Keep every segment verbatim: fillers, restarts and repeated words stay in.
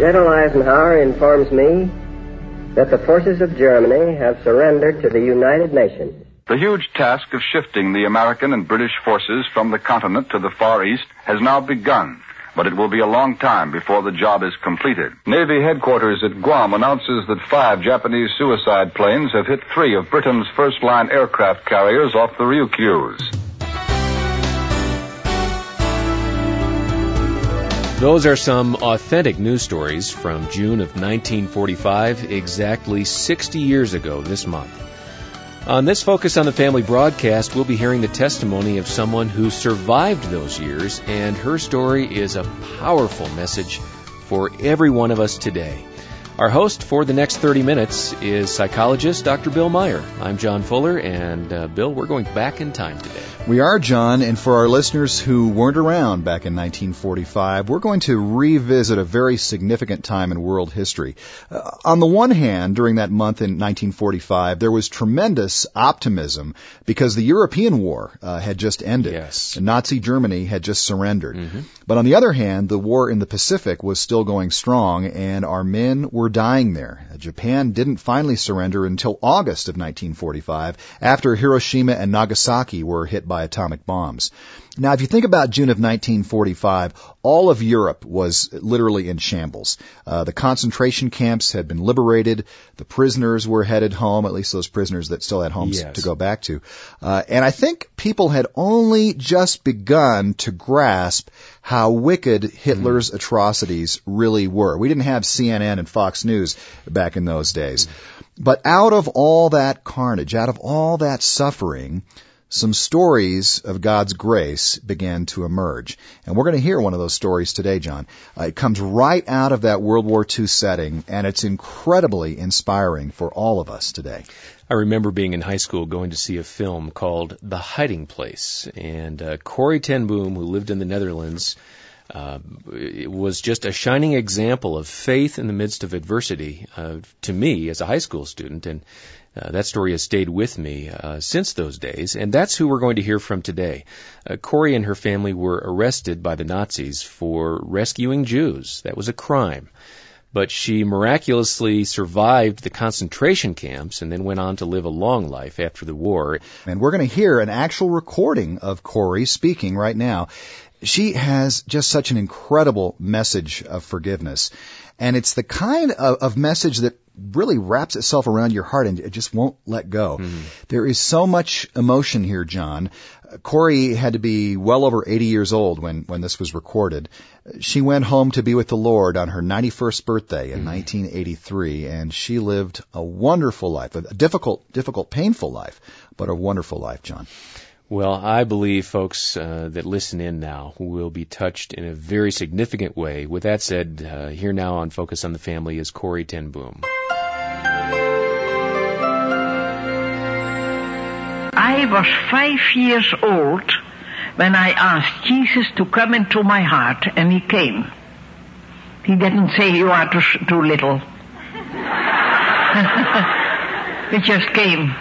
General Eisenhower informs me that the forces of Germany have surrendered to the United Nations. The huge task of shifting the American and British forces from the continent to the Far East has now begun, but it will be a long time before the job is completed. Navy headquarters at Guam announces that five Japanese suicide planes have hit three of Britain's first-line aircraft carriers off the Ryukyus. Those are some authentic news stories from June of nineteen forty-five, exactly sixty years ago this month. On this Focus on the Family broadcast, we'll be hearing the testimony of someone who survived those years, and her story is a powerful message for every one of us today. Our host for the next thirty minutes is psychologist Doctor Bill Meyer. I'm John Fuller, and uh, Bill, we're going back in time today. We are, John, and for our listeners who weren't around back in nineteen forty-five, we're going to revisit a very significant time in world history. Uh, on the one hand, during that month in nineteen forty-five, there was tremendous optimism because the European War uh, had just ended. Yes. And Nazi Germany had just surrendered. Mm-hmm. But on the other hand, the war in the Pacific was still going strong, and our men were dying there. Japan didn't finally surrender until August of nineteen forty-five, after Hiroshima and Nagasaki were hit by atomic bombs. Now, if you think about June of nineteen forty-five, all of Europe was literally in shambles. Uh, the concentration camps had been liberated. The prisoners were headed home, at least those prisoners that still had homes Yes. to go back to. Uh, and I think people had only just begun to grasp how wicked Hitler's mm. atrocities really were. We didn't have C N N and Fox News back in those days. Mm. But out of all that carnage, out of all that suffering, some stories of God's grace began to emerge. And we're going to hear one of those stories today, John. Uh, it comes right out of that World War Two setting, and it's incredibly inspiring for all of us today. I remember being in high school going to see a film called The Hiding Place, and uh, Corrie ten Boom, who lived in the Netherlands, uh, it was just a shining example of faith in the midst of adversity uh, to me as a high school student, and Uh, that story has stayed with me uh, since those days, and that's who we're going to hear from today. Uh, Corrie and her family were arrested by the Nazis for rescuing Jews. That was a crime. But she miraculously survived the concentration camps and then went on to live a long life after the war. And we're going to hear an actual recording of Corrie speaking right now. She has just such an incredible message of forgiveness. And it's the kind of, of message that really wraps itself around your heart and it just won't let go. Mm. There is so much emotion here, John. Uh, Corrie had to be well over eighty years old when, when this was recorded. She went home to be with the Lord on her ninety-first birthday in mm. nineteen eighty-three, and she lived a wonderful life, a difficult, difficult, painful life, but a wonderful life, John. Well, I believe folks uh, that listen in now will be touched in a very significant way. With that said, uh, here now on Focus on the Family is Corrie ten Boom. I was five years old when I asked Jesus to come into my heart, and he came. He didn't say, you are too, too little. He just came.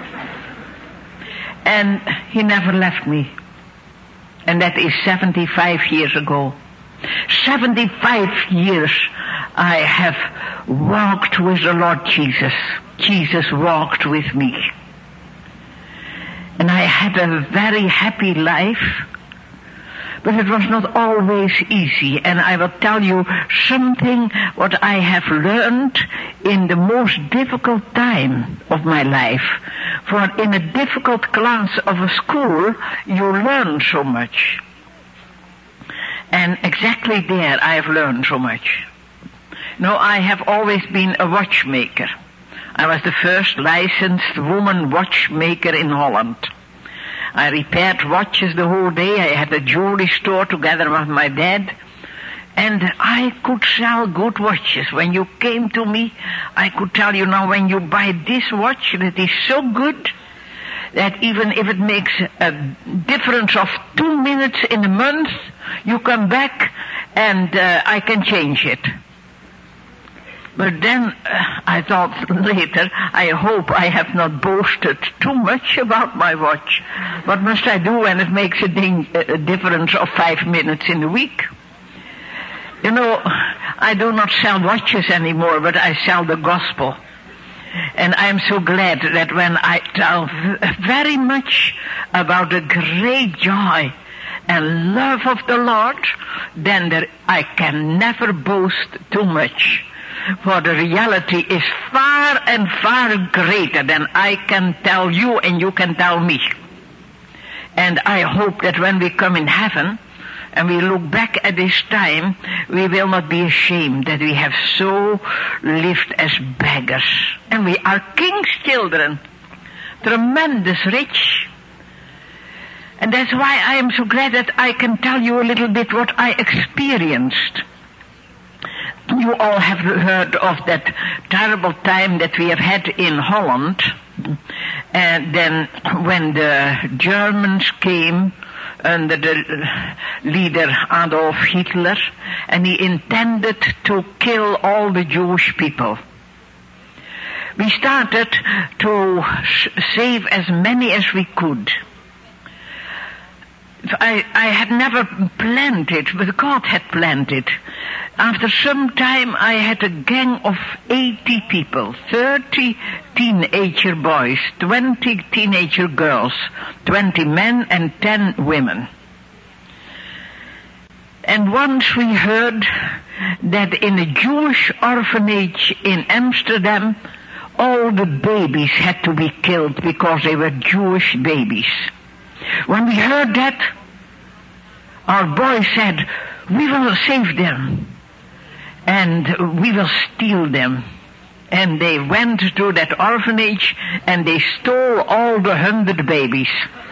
And he never left me. And that is seventy-five years ago. seventy-five years I have walked with the Lord Jesus. Jesus walked with me. And I had a very happy life, but it was not always easy. And I will tell you something what I have learned in the most difficult time of my life. For in a difficult class of a school, you learn so much. And exactly there I have learned so much. No, I have always been a watchmaker. I was the first licensed woman watchmaker in Holland. I repaired watches the whole day. I had a jewelry store together with my dad. And I could sell good watches. When you came to me, I could tell you now, when you buy this watch, that is so good that even if it makes a difference of two minutes in a month, you come back and uh, I can change it. But then uh, I thought later, I hope I have not boasted too much about my watch. What must I do when it makes a, ding- a difference of five minutes in a week? You know, I do not sell watches anymore, but I sell the gospel. And I'm so glad that when I tell very much about the great joy and love of the Lord, then there, I can never boast too much. For the reality is far and far greater than I can tell you and you can tell me. And I hope that when we come in heaven and we look back at this time, we will not be ashamed that we have so lived as beggars. And we are king's children, tremendous rich. And that's why I am so glad that I can tell you a little bit what I experienced. You all have heard of that terrible time that we have had in Holland. And then when the Germans came under the leader Adolf Hitler, and he intended to kill all the Jewish people. We started to save as many as we could. I, I had never planned it, but God had planned it. After some time, I had a gang of eighty people, thirty teenager boys, twenty teenager girls, twenty men and ten women. And once we heard that in a Jewish orphanage in Amsterdam, all the babies had to be killed because they were Jewish babies. When we heard that, our boy said, we will save them and we will steal them. And they went to that orphanage and they stole all the hundred babies.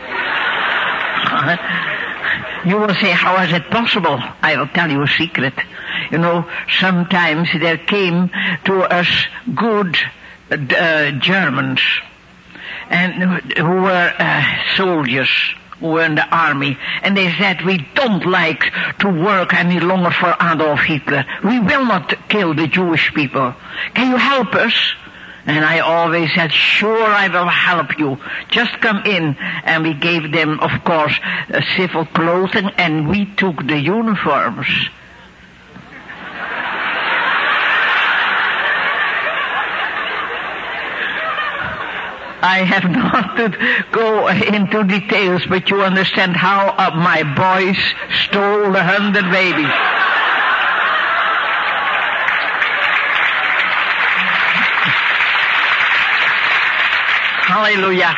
You will say, how is it possible? I will tell you a secret. You know, sometimes there came to us good uh, Germans and who were uh, soldiers, who were in the army, and they said, we don't like to work any longer for Adolf Hitler. We will not kill the Jewish people. Can you help us? And I always said, sure, I will help you. Just come in. And we gave them, of course, uh, civil clothing, and we took the uniforms. I have not to go into details, but you understand how uh, my boys stole the hundred babies. Hallelujah.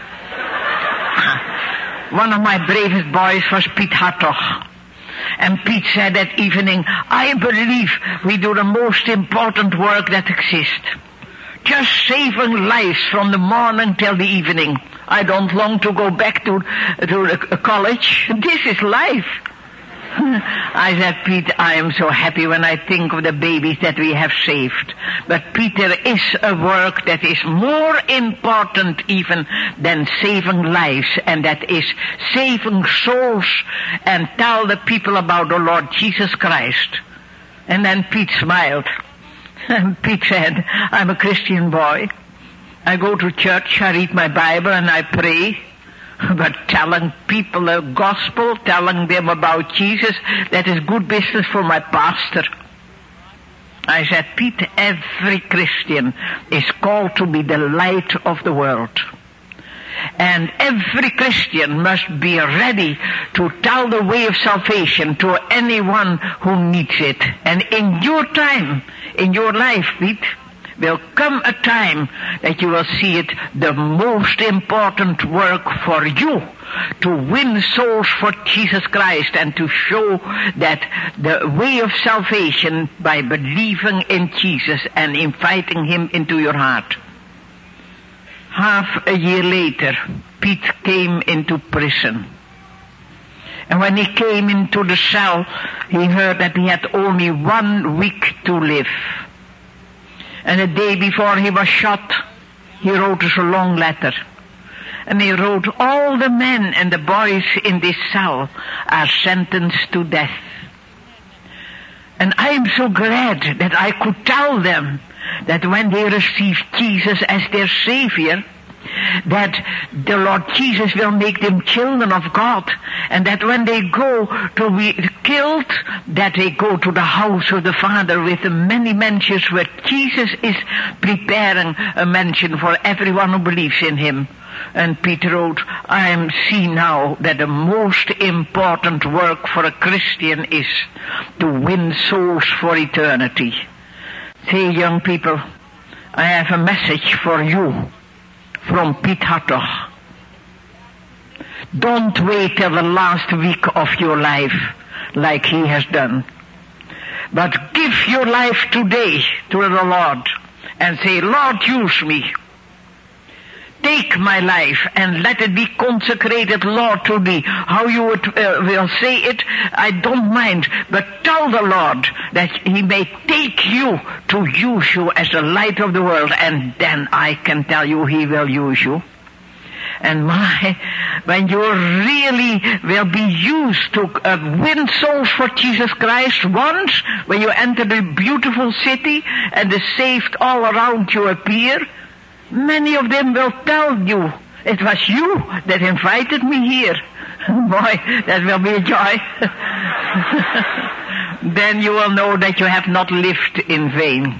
One of my bravest boys was Piet Hartog. And Piet said that evening, I believe we do the most important work that exists. Just saving lives from the morning till the evening. I don't long to go back to, to college. This is life. I said, Piet, I am so happy when I think of the babies that we have saved. But Peter, is a work that is more important even than saving lives, and that is saving souls and tell the people about the Lord Jesus Christ. And then Piet smiled. And Piet said, I'm a Christian boy. I go to church, I read my Bible, and I pray. But telling people the gospel, telling them about Jesus, that is good business for my pastor. I said, Piet, every Christian is called to be the light of the world. And every Christian must be ready to tell the way of salvation to anyone who needs it. And in your time, in your life, Piet, will come a time that you will see it the most important work for you to win souls for Jesus Christ and to show that the way of salvation by believing in Jesus and inviting Him into your heart. Half a year later, Piet came into prison. And when he came into the cell, he heard that he had only one week to live. And the day before he was shot, he wrote us a long letter. And he wrote, all the men and the boys in this cell are sentenced to death. And I am so glad that I could tell them that when they received Jesus as their Savior, that the Lord Jesus will make them children of God, and that when they go to be killed, that they go to the house of the Father with the many mansions, where Jesus is preparing a mansion for everyone who believes in him. And Peter wrote, I am see now that the most important work for a Christian is to win souls for eternity. Say, young people, I have a message for you from Piet Hartog. Don't wait till the last week of your life like he has done. But give your life today to the Lord and say, Lord, use me. Take my life and let it be consecrated, Lord, to thee. How you would, uh, will say it, I don't mind. But tell the Lord that he may take you to use you as the light of the world. And then I can tell you he will use you. And my, when you really will be used to uh, win souls for Jesus Christ once, when you enter the beautiful city and the saved all around you appear, many of them will tell you, it was you that invited me here. Boy, that will be a joy. Then you will know that you have not lived in vain.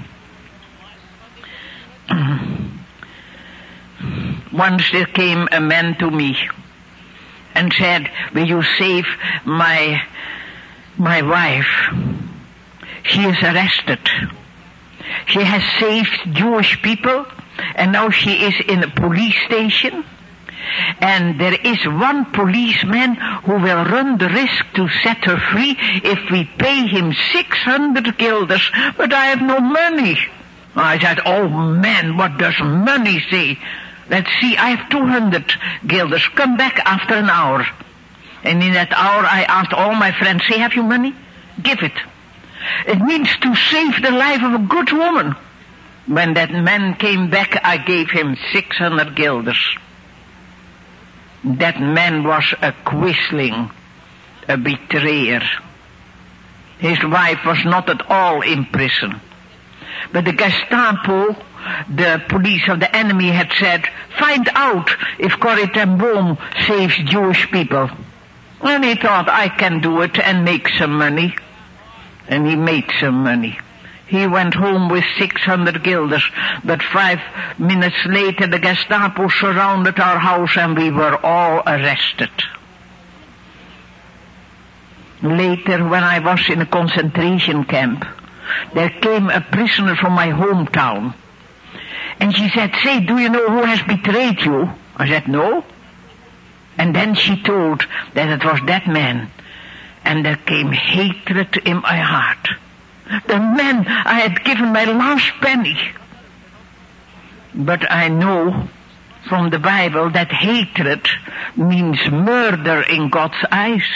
Once there came a man to me and said, will you save my, my wife? She is arrested. She has saved Jewish people, and now she is in a police station. And there is one policeman who will run the risk to set her free if we pay him six hundred guilders, but I have no money. I said, oh man, what does money say? Let's see, I have two hundred guilders. Come back after an hour. And in that hour I asked all my friends, say, have you money? Give it. It means to save the life of a good woman. When that man came back, I gave him six hundred guilders. That man was a quisling, a betrayer. His wife was not at all in prison. But the Gestapo, the police of the enemy, had said, find out if Corrie ten Boom saves Jewish people. And he thought, I can do it and make some money. And he made some money. He went home with six hundred guilders, but five minutes later the Gestapo surrounded our house and we were all arrested. Later, when I was in a concentration camp, there came a prisoner from my hometown. And she said, say, do you know who has betrayed you? I said, no. And then she told that it was that man. And there came hatred in my heart. The man I had given my last penny. But I know from the Bible that hatred means murder in God's eyes.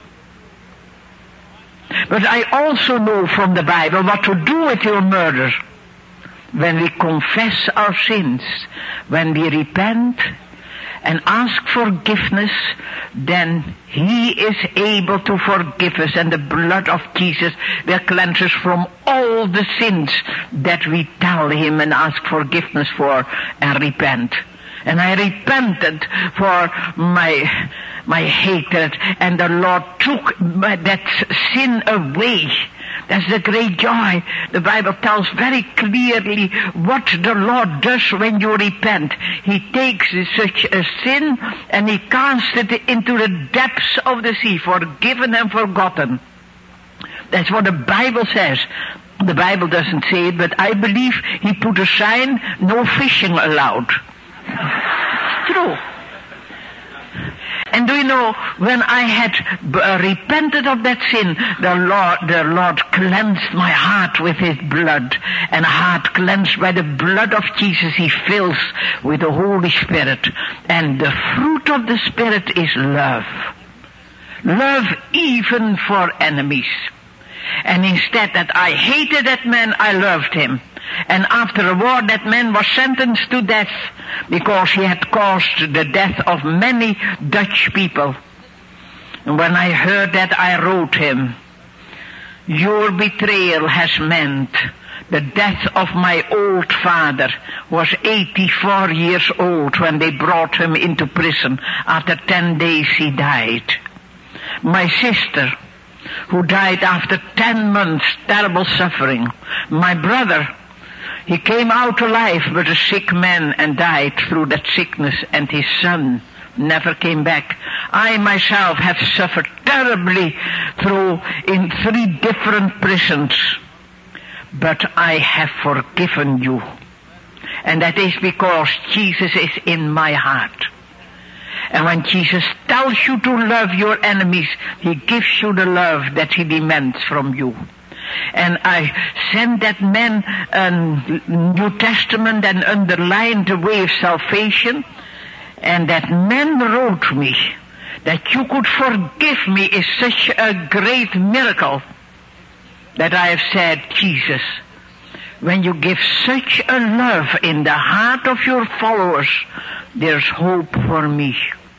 But I also know from the Bible what to do with your murder. When we confess our sins, when we repent and ask forgiveness, then he is able to forgive us, and the blood of Jesus will cleanse us from all the sins that we tell him and ask forgiveness for and repent. And I repented for my my hatred, and the Lord took my, that sin away. That's the great joy. The Bible tells very clearly what the Lord does when you repent. He takes such a sin and he casts it into the depths of the sea, forgiven and forgotten. That's what the Bible says. The Bible doesn't say it, but I believe he put a sign, no fishing allowed. True. And do you know, when I had uh, repented of that sin, the Lord, the Lord cleansed my heart with his blood. And a heart cleansed by the blood of Jesus, he fills with the Holy Spirit. And the fruit of the Spirit is love. Love even for enemies. And instead that I hated that man, I loved him. And after a war, that man was sentenced to death because he had caused the death of many Dutch people. And when I heard that, I wrote him, your betrayal has meant the death of my old father, who was eighty-four years old when they brought him into prison. After ten days he died. My sister, who died after ten months, terrible suffering. My brother, he came out alive but a sick man and died through that sickness, and his son never came back. I myself have suffered terribly through in three different prisons, but I have forgiven you. And that is because Jesus is in my heart. And when Jesus tells you to love your enemies, he gives you the love that he demands from you. And I sent that man a New Testament and underlined the way of salvation. And that man wrote me that you could forgive me is such a great miracle that I have said, Jesus, when you give such a love in the heart of your followers, there's hope for me.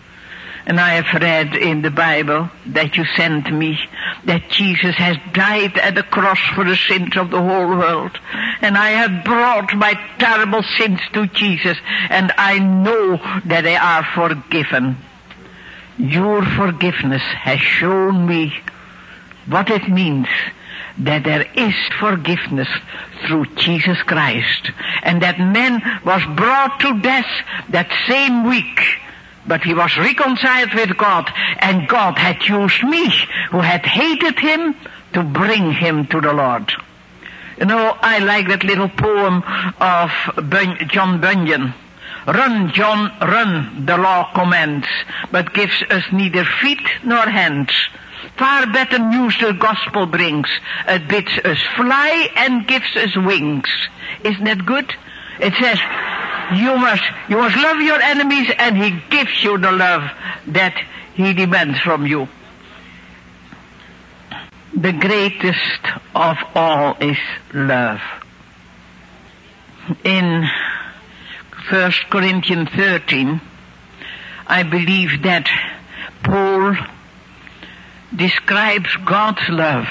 And I have read in the Bible that you sent me that Jesus has died at the cross for the sins of the whole world. And I have brought my terrible sins to Jesus, and I know that they are forgiven. Your forgiveness has shown me what it means that there is forgiveness through Jesus Christ. And that man was brought to death that same week, but he was reconciled with God, and God had used me, who had hated him, to bring him to the Lord. You know, I like that little poem of Bun- John Bunyan. Run, John, run, the law commands, but gives us neither feet nor hands. Far better news the gospel brings. It bids us fly and gives us wings. Isn't that good? It says, you must, you must love your enemies, and he gives you the love that he demands from you. The greatest of all is love. In First Corinthians thirteen, I believe that Paul describes God's love.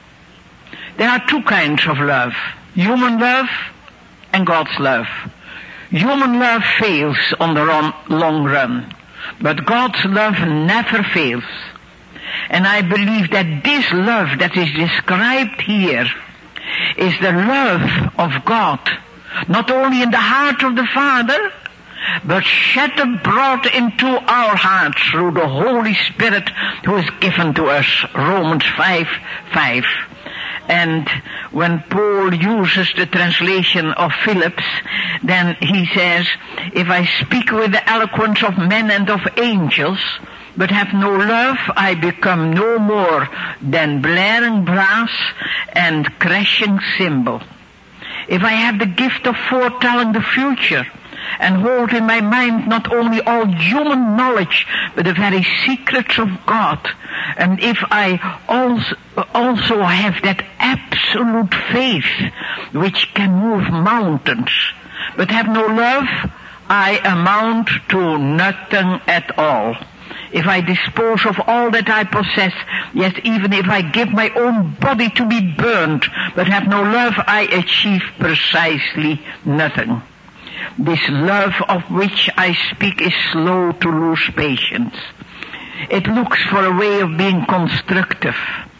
There are two kinds of love: human love and God's love. Human love fails on the run, long run, but God's love never fails. And I believe that this love that is described here is the love of God, not only in the heart of the Father, but shed abroad into our hearts through the Holy Spirit who is given to us. Romans five five. And when Paul uses the translation of Phillips, then he says, if I speak with the eloquence of men and of angels, but have no love, I become no more than blaring brass and crashing cymbal. If I have the gift of foretelling the future, and hold in my mind not only all human knowledge, but the very secrets of God, and if I also, also have that absolute faith which can move mountains, but have no love, I amount to nothing at all. If I dispose of all that I possess, yes, even if I give my own body to be burned, but have no love, I achieve precisely nothing. This love of which I speak is slow to lose patience. It looks for a way of being constructive.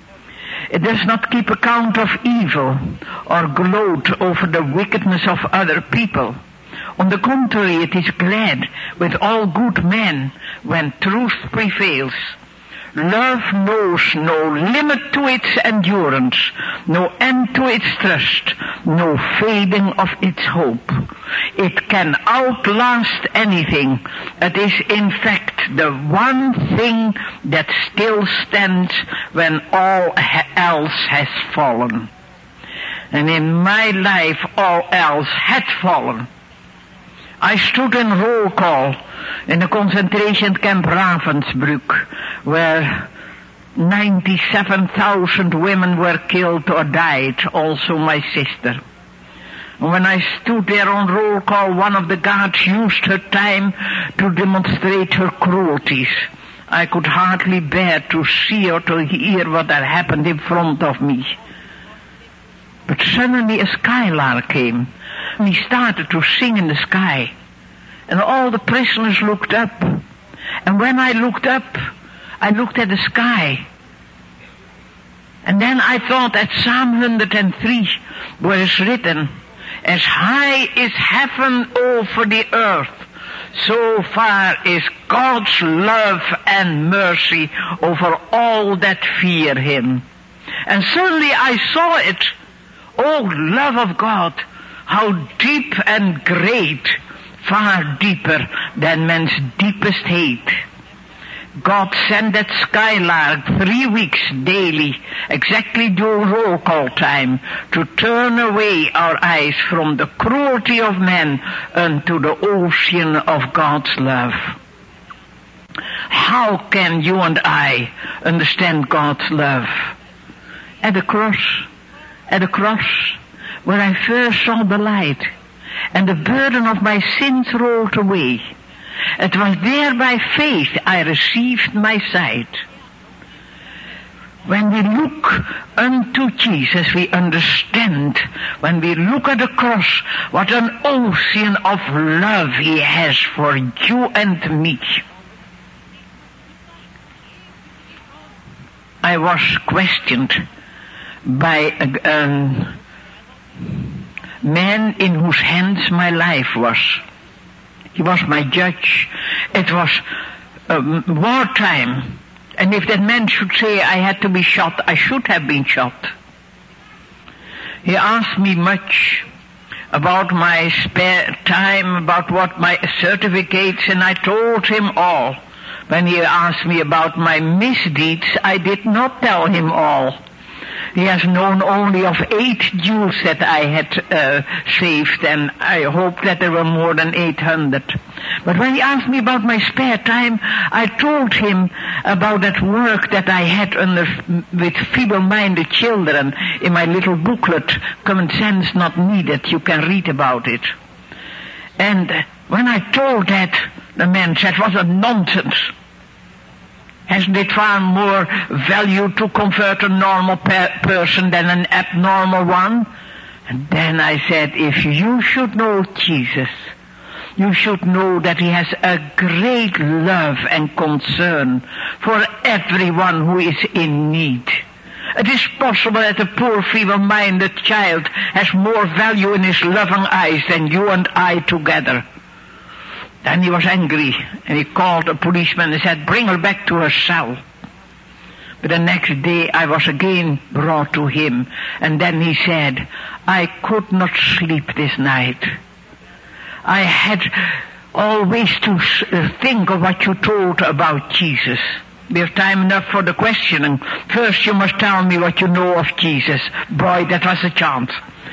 It does not keep account of evil or gloat over the wickedness of other people. On the contrary, it is glad with all good men when truth prevails. Love knows no limit to its endurance, no end to its trust, no fading of its hope. It can outlast anything. It is in fact the one thing that still stands when all else has fallen. And in my life all else had fallen. I stood in roll call in the concentration camp Ravensbrück, where ninety-seven thousand women were killed or died, also my sister. When I stood there on roll call, one of the guards used her time to demonstrate her cruelties. I could hardly bear to see or to hear what had happened in front of me. But suddenly a skylark came, and he started to sing in the sky. And all the prisoners looked up. And when I looked up, I looked at the sky. And then I thought that Psalm one hundred three, where it's written, as high is heaven over the earth, so far is God's love and mercy over all that fear him. And suddenly I saw it. Oh, love of God, how deep and great, far deeper than man's deepest hate. God sent that skylark three weeks daily, exactly during roll call time, to turn away our eyes from the cruelty of men unto the ocean of God's love. How can you and I understand God's love? At the cross, at the cross, where I first saw the light, and the burden of my sins rolled away. It was there by faith I received my sight. When we look unto Jesus, we understand, when we look at the cross, what an ocean of love he has for you and me. I was questioned by a, a man in whose hands my life was. He was my judge. It was um, wartime. And if that man should say I had to be shot, I should have been shot. He asked me much about my spare time, about what my certificates, and I told him all. When he asked me about my misdeeds, I did not tell him all. He has known only of eight Jews that I had uh, saved, and I hope that there were more than eight hundred. But when he asked me about my spare time, I told him about that work that I had under, with feeble-minded children in my little booklet, Common Sense Not Needed. You can read about it. And when I told that, the man said, what a nonsense. Hasn't it far more value to convert a normal per- person than an abnormal one? And then I said, if you should know Jesus, you should know that he has a great love and concern for everyone who is in need. It is possible that a poor feeble-minded child has more value in his loving eyes than you and I together. Then he was angry, and he called a policeman and said, bring her back to her cell. But the next day I was again brought to him, and then he said, I could not sleep this night. I had always to think of what you told about Jesus. We have time enough for the questioning. First you must tell me what you know of Jesus. Boy, that was a chance.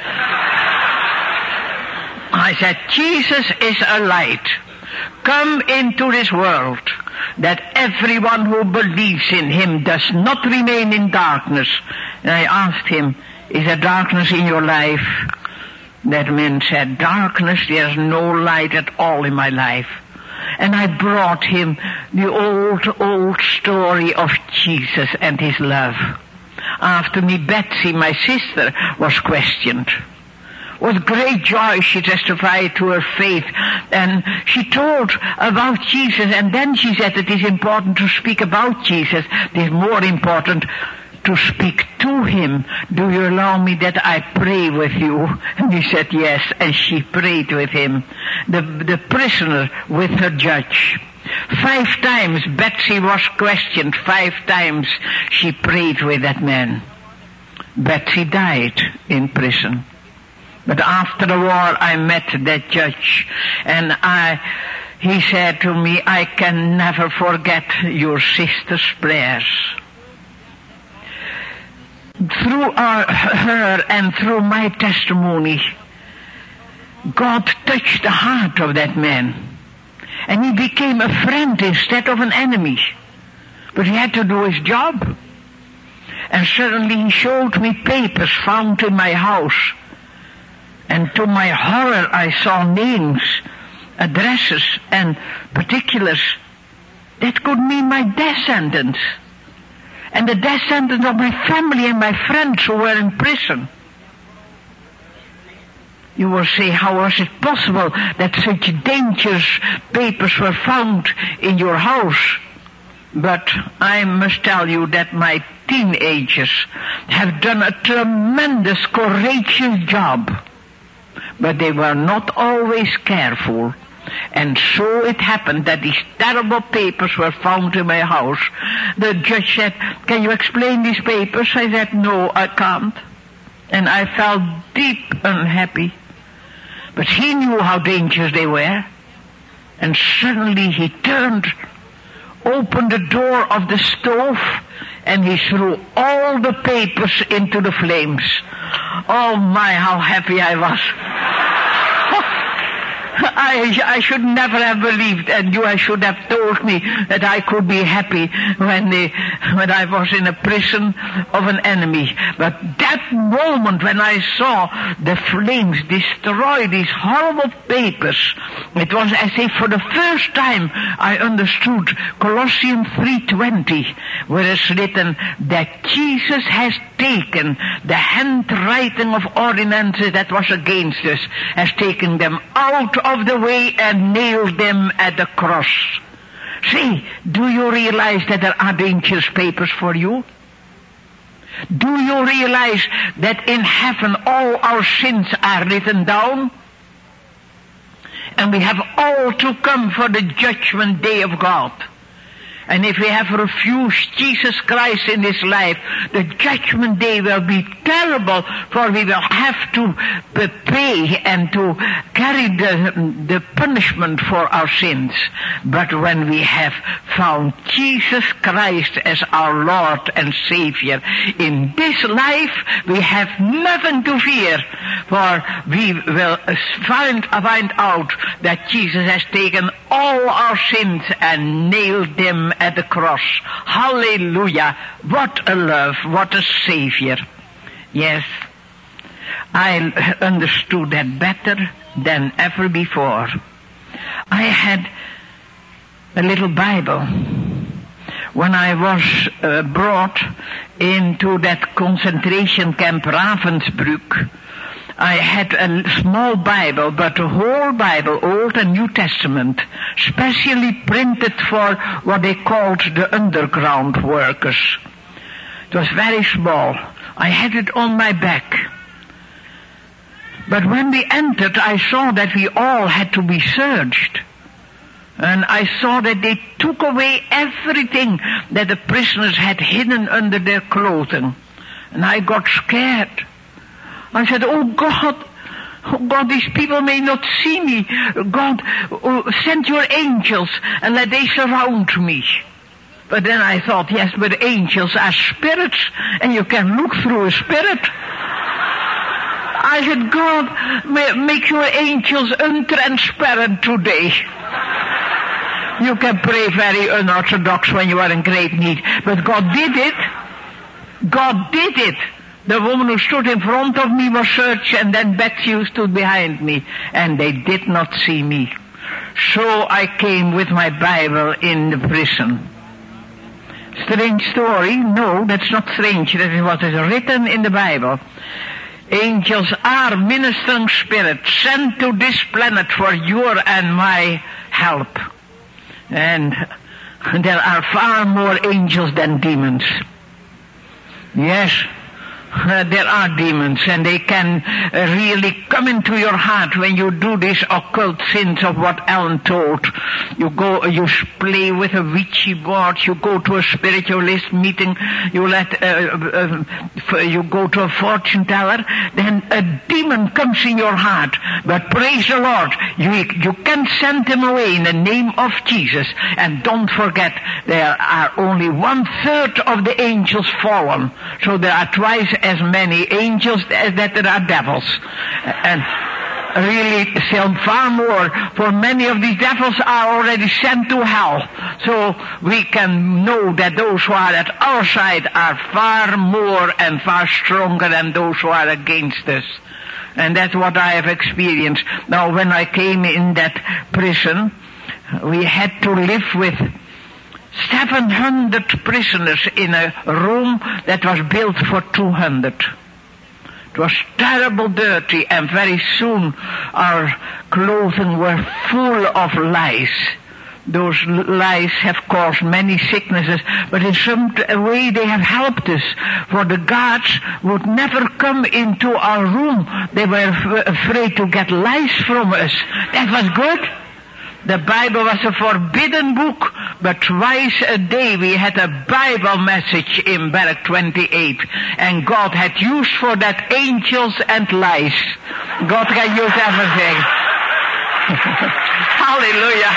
I said, Jesus is a light come into this world, that everyone who believes in him does not remain in darkness. And I asked him, is there darkness in your life? That man said, darkness, there's no light at all in my life. And I brought him the old, old story of Jesus and his love. After me, Betsy, my sister, was questioned. With great joy she testified to her faith, and she told about Jesus, and then she said it is important to speak about Jesus. It is more important to speak to him. Do you allow me that I pray with you? And he said yes, and she prayed with him. The, the prisoner with her judge. Five times Betsy was questioned. Five times she prayed with that man. Betsy died in prison. But after the war, I met that judge, and I, he said to me, I can never forget your sister's prayers. Through our, her and through my testimony, God touched the heart of that man, and he became a friend instead of an enemy. But he had to do his job. And suddenly he showed me papers found in my house. And to my horror, I saw names, addresses, and particulars that could mean my death sentence. And the death sentence of my family and my friends who were in prison. You will say, how was it possible that such dangerous papers were found in your house? But I must tell you that my teenagers have done a tremendous, courageous job. But they were not always careful. And so it happened that these terrible papers were found in my house. The judge said, can you explain these papers? I said, no, I can't. And I felt deep unhappy. But he knew how dangerous they were. And suddenly he turned, opened the door of the stove, and he threw all the papers into the flames. Oh my, how happy I was. I, I should never have believed, and you I should have told me that I could be happy when, they, when I was in a prison of an enemy. But that moment when I saw the flames destroy these horrible papers, it was as if for the first time I understood Colossians three twenty, where it's written that Jesus has taken the handwriting of ordinances that was against us, has taken them out of the way and nailed them at the cross. See, do you realize that there are dangerous papers for you? Do you realize that in heaven all our sins are written down? And we have all to come for the judgment day of God. And if we have refused Jesus Christ in this life, the judgment day will be terrible, for we will have to pay and to carry the, the punishment for our sins. But when we have found Jesus Christ as our Lord and Savior in this life, we have nothing to fear, for we will find, find out that Jesus has taken all our sins and nailed them at the cross. Hallelujah. What a love, what a Savior. Yes, I understood that better than ever before. I had a little Bible. When I was uh, brought into that concentration camp Ravensbrück, I had a small Bible, but a whole Bible, Old and New Testament, specially printed for what they called the underground workers. It was very small. I had it on my back. But when we entered, I saw that we all had to be searched. And I saw that they took away everything that the prisoners had hidden under their clothing. And I got scared. I said, oh God, oh God, these people may not see me. God, oh, send your angels and let they surround me. But then I thought, yes, but angels are spirits, and you can look through a spirit. I said, God, make your angels untransparent today. You can pray very unorthodox when you are in great need, but God did it. God did it. The woman who stood in front of me was searched, and then Betsy stood behind me, and they did not see me. So I came with my Bible in the prison. Strange story? No, that's not strange. That is what is written in the Bible. Angels are ministering spirits sent to this planet for your and my help. And there are far more angels than demons. Yes. Uh, there are demons, and they can uh, really come into your heart when you do these occult sins of what Ellen told. You go, you play with a Ouija board, you go to a spiritualist meeting, you let, uh, uh, you go to a fortune teller, then a demon comes in your heart. But praise the Lord, you, you can send him away in the name of Jesus. And don't forget, there are only one third of the angels fallen. So there are twice as many angels as that there are devils. And really still far more, for many of these devils are already sent to hell. So we can know that those who are at our side are far more and far stronger than those who are against us. And that's what I have experienced. Now when I came in that prison, we had to live with seven hundred prisoners in a room that was built for two hundred. It was terrible dirty, and very soon our clothing were full of lice. Those lice have caused many sicknesses, but in some way they have helped us, for the guards would never come into our room. They were f- afraid to get lice from us. That was good. The Bible was a forbidden book, but twice a day we had a Bible message in Berg twenty-eight, and God had used for that angels and lice. God can use everything. Hallelujah.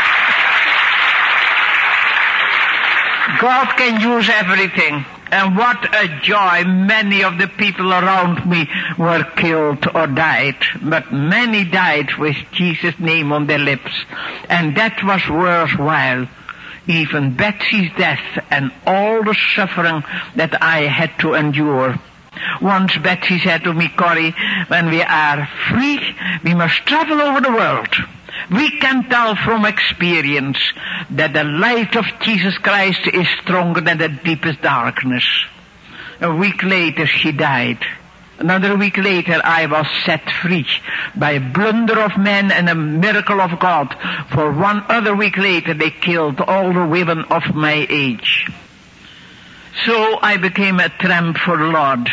God can use everything. And what a joy. Many of the people around me were killed or died. But many died with Jesus' name on their lips. And that was worthwhile. Even Betsy's death and all the suffering that I had to endure. Once Betsy said to me, Corrie, when we are free, we must travel over the world. We can tell from experience that the light of Jesus Christ is stronger than the deepest darkness. A week later she died. Another week later I was set free by a blunder of men and a miracle of God. For one other week later they killed all the women of my age. So I became a tramp for the Lord.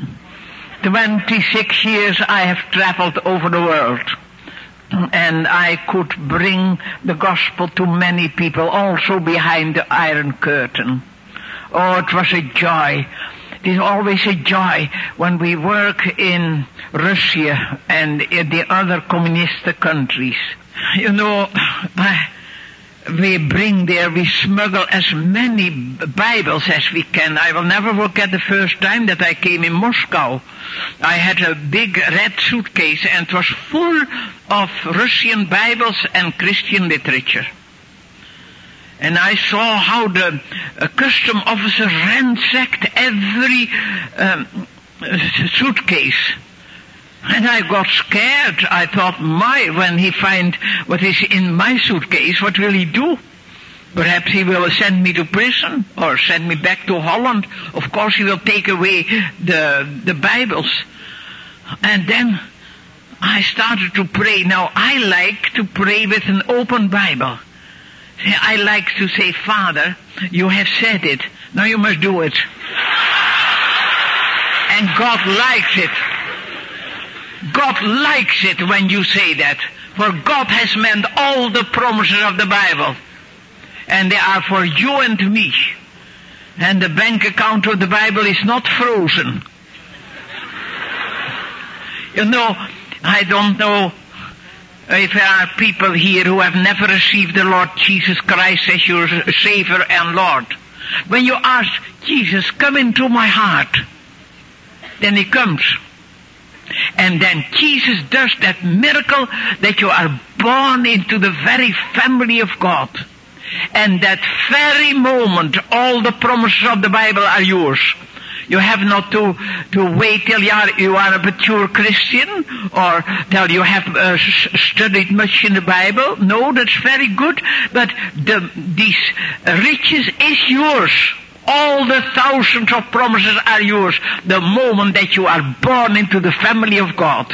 Twenty-six years I have traveled over the world. And I could bring the gospel to many people, also behind the Iron Curtain. Oh, it was a joy. It is always a joy when we work in Russia and in the other communist countries. You know, we bring there, we smuggle as many Bibles as we can. I will never forget the first time that I came in Moscow. I had a big red suitcase and it was full of Russian Bibles and Christian literature. And I saw how the uh, custom officer ransacked every um, suitcase. And I got scared. I thought, my, when he finds what is in my suitcase, what will he do? Perhaps he will send me to prison or send me back to Holland. Of course he will take away the, the Bibles. And then I started to pray. Now I like to pray with an open Bible. I like to say, Father, you have said it. Now you must do it. And God likes it. God likes it when you say that. For God has meant all the promises of the Bible. And they are for you and me. And the bank account of the Bible is not frozen. You know, I don't know if there are people here who have never received the Lord Jesus Christ as your Savior and Lord. When you ask Jesus, come into my heart, then He comes. And then Jesus does that miracle that you are born into the very family of God. And that very moment, all the promises of the Bible are yours. You have not to, to wait till you are, you are a mature Christian or till you have uh, studied much in the Bible. No, that's very good. But the, these riches is yours. All the thousands of promises are yours the moment that you are born into the family of God.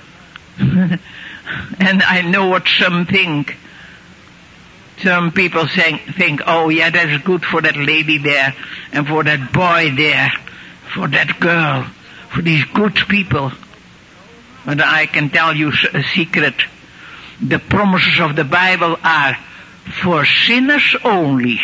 And I know what some think. Some people think, think, oh yeah, that's good for that lady there, and for that boy there, for that girl, for these good people. But I can tell you a secret. The promises of the Bible are for sinners only.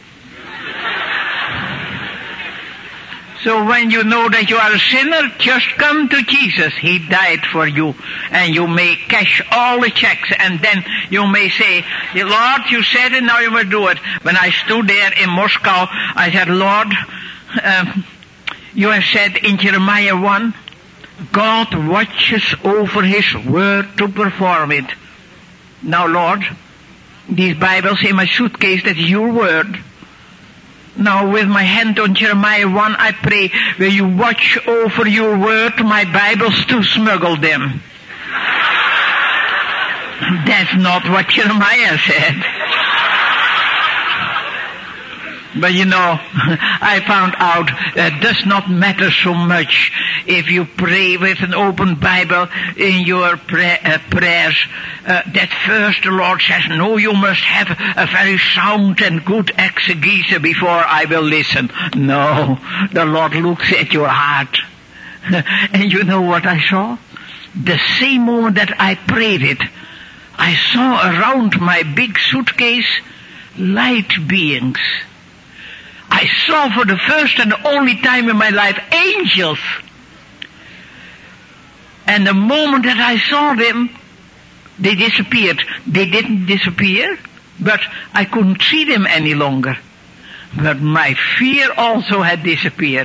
So when you know that you are a sinner, just come to Jesus. He died for you. And you may cash all the checks. And then you may say, Lord, you said it, now you will do it. When I stood there in Moscow, I said, Lord, um, you have said in Jeremiah one, God watches over His word to perform it. Now, Lord, these Bibles in my suitcase, that is your word. Now with my hand on Jeremiah one, I pray, will you watch over your word, my Bibles, to smuggle them? That's not what Jeremiah said. But you know, I found out that it does not matter so much if you pray with an open Bible in your pray, uh, prayers. Uh, that first the Lord says, no, you must have a very sound and good exegesis before I will listen. No, the Lord looks at your heart. And you know what I saw? The same moment that I prayed it, I saw around my big suitcase light beings. I saw for the first and only time in my life angels. And the moment that I saw them, they disappeared. They didn't disappear, but I couldn't see them any longer. But my fear also had disappeared.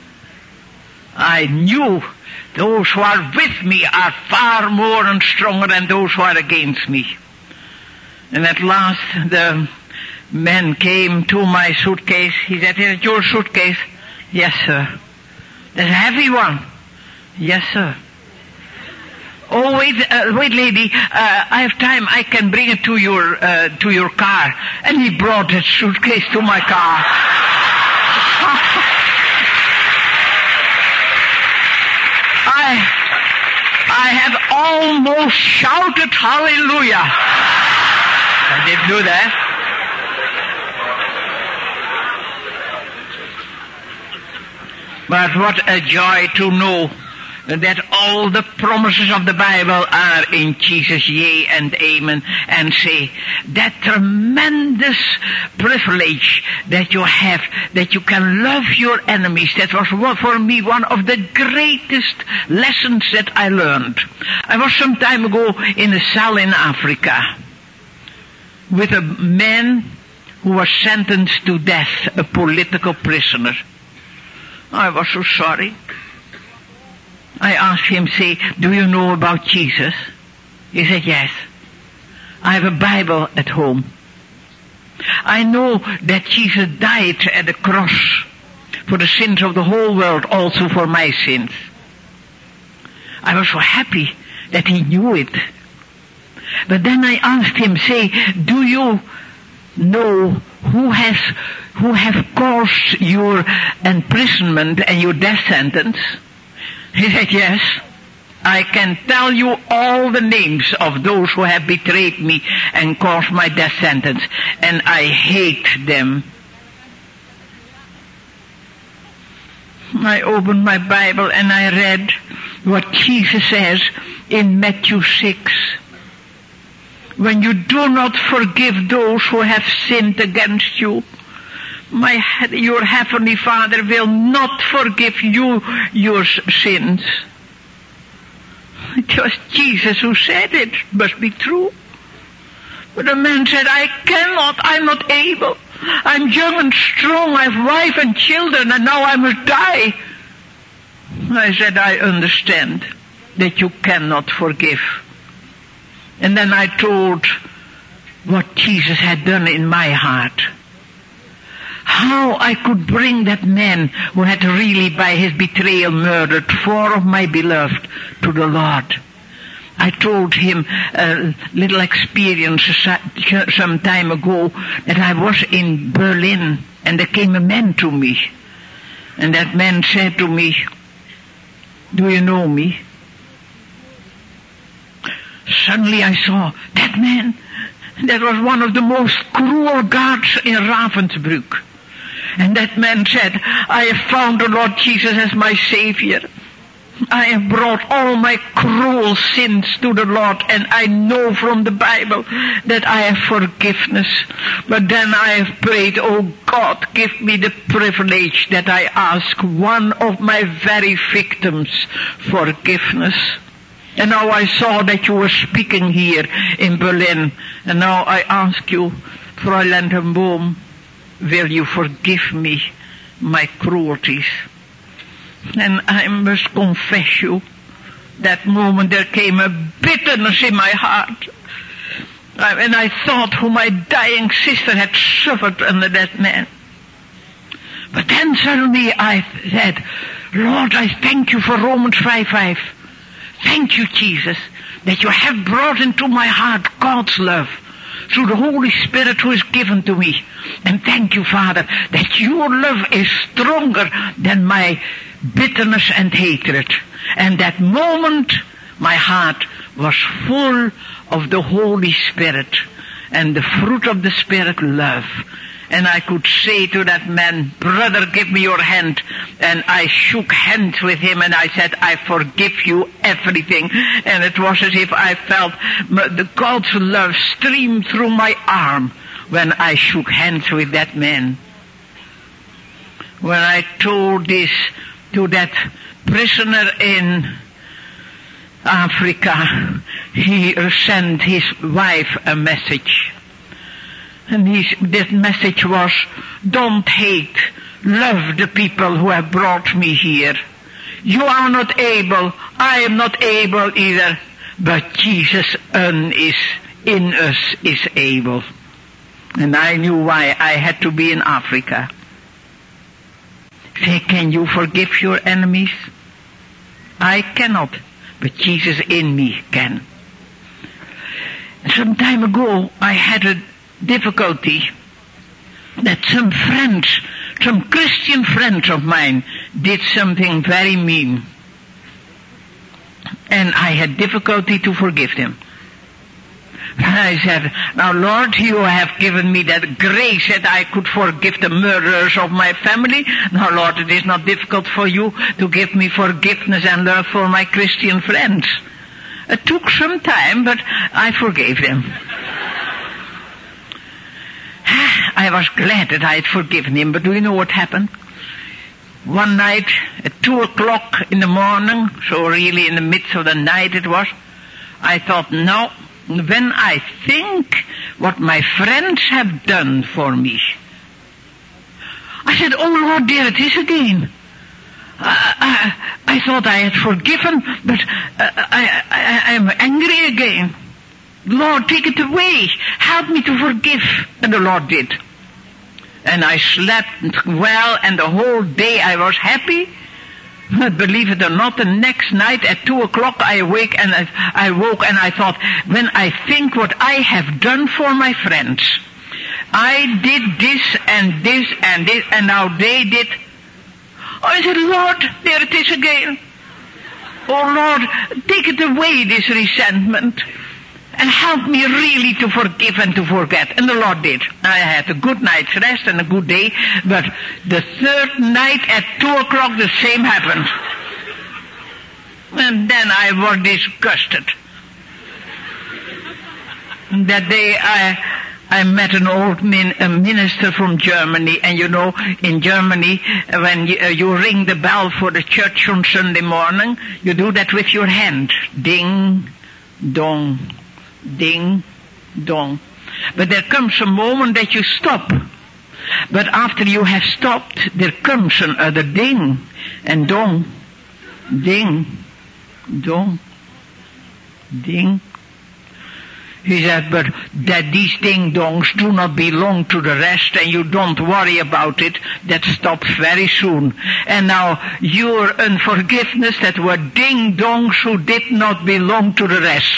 I knew those who are with me are far more and stronger than those who are against me. And at last the man came to my suitcase. He said, is it your suitcase? Yes, sir. That's a heavy one. Yes, sir. Oh, wait, uh, wait, lady. Uh, I have time. I can bring it to your uh, to your car. And he brought that suitcase to my car. I I have almost shouted hallelujah. I didn't do that. But what a joy to know that all the promises of the Bible are in Jesus, yea and amen, and say that tremendous privilege that you have, that you can love your enemies. That was for me one of the greatest lessons that I learned. I was some time ago in a cell in Africa with a man who was sentenced to death, a political prisoner. I was so sorry. I asked him, say, do you know about Jesus? He said, yes. I have a Bible at home. I know that Jesus died at the cross for the sins of the whole world, also for my sins. I was so happy that he knew it. But then I asked him, say, do you know who has who have caused your imprisonment and your death sentence? He said, yes. I can tell you all the names of those who have betrayed me and caused my death sentence, and I hate them. I opened my Bible and I read what Jesus says in Matthew six. When you do not forgive those who have sinned against you, my, your heavenly Father will not forgive you your sins. It was Jesus who said it. It must be true. But the man said, I cannot, I'm not able. I'm young and strong, I have wife and children, and now I must die. I said, I understand that you cannot forgive. And then I told what Jesus had done in my heart. How I could bring that man who had really by his betrayal murdered four of my beloved to the Lord. I told him a little experience some time ago that I was in Berlin and there came a man to me. And that man said to me, do you know me? Suddenly I saw that man. That was one of the most cruel guards in Ravensbrück. And that man said, I have found the Lord Jesus as my Savior. I have brought all my cruel sins to the Lord, and I know from the Bible that I have forgiveness. But then I have prayed, oh God, give me the privilege that I ask one of my very victims forgiveness. And now I saw that you were speaking here in Berlin. And now I ask you, Fräulein ten Boom, will you forgive me my cruelties? And I must confess you, that moment there came a bitterness in my heart. And I thought how my dying sister had suffered under that man. But then suddenly I said, Lord, I thank you for Romans five five. Thank you, Jesus, that you have brought into my heart God's love, through the Holy Spirit who is given to me. And thank you, Father, that your love is stronger than my bitterness and hatred. And that moment, my heart was full of the Holy Spirit and the fruit of the Spirit, love. And I could say to that man, brother, give me your hand. And I shook hands with him and I said, I forgive you everything. And it was as if I felt the God's love stream through my arm when I shook hands with that man. When I told this to that prisoner in Africa, he sent his wife a message. And his, this message was, don't hate, love the people who have brought me here. You are not able, I am not able either, but Jesus in, is, in us is able. And I knew why I had to be in Africa. Say, can you forgive your enemies? I cannot, but Jesus in me can. Some time ago, I had a difficulty that some friends, some Christian friends of mine did something very mean. And I had difficulty to forgive them. And I said, now Lord, you have given me that grace that I could forgive the murderers of my family. Now Lord, it is not difficult for you to give me forgiveness and love for my Christian friends. It took some time, but I forgave them. I was glad that I had forgiven him, but do you know what happened? One night at two o'clock in the morning, so really in the midst of the night it was, I thought, no, when I think what my friends have done for me, I said, oh Lord, there it is again. I, I, I thought I had forgiven, but uh, I, I, I am angry again. Lord, take it away. Help me to forgive. And the Lord did. And I slept well, and the whole day I was happy. But believe it or not, the next night at two o'clock I awake and I, I woke and I thought, when I think what I have done for my friends, I did this and this and this, and now they did. Oh, I said, Lord, there it is again. Oh Lord, take it away, this resentment. And help me really to forgive and to forget. And the Lord did. I had a good night's rest and a good day. But the third night at two o'clock the same happened. And then I was disgusted. That day I I met an old min, a minister from Germany. And you know, in Germany, when you, uh, you ring the bell for the church on Sunday morning, you do that with your hand. Ding, dong. Ding, dong. But there comes a moment that you stop. But after you have stopped, there comes another ding and dong. Ding, dong, ding. He said, but that these ding-dongs do not belong to the rest and you don't worry about it, that stops very soon. And now your unforgiveness, that were ding-dongs who did not belong to the rest.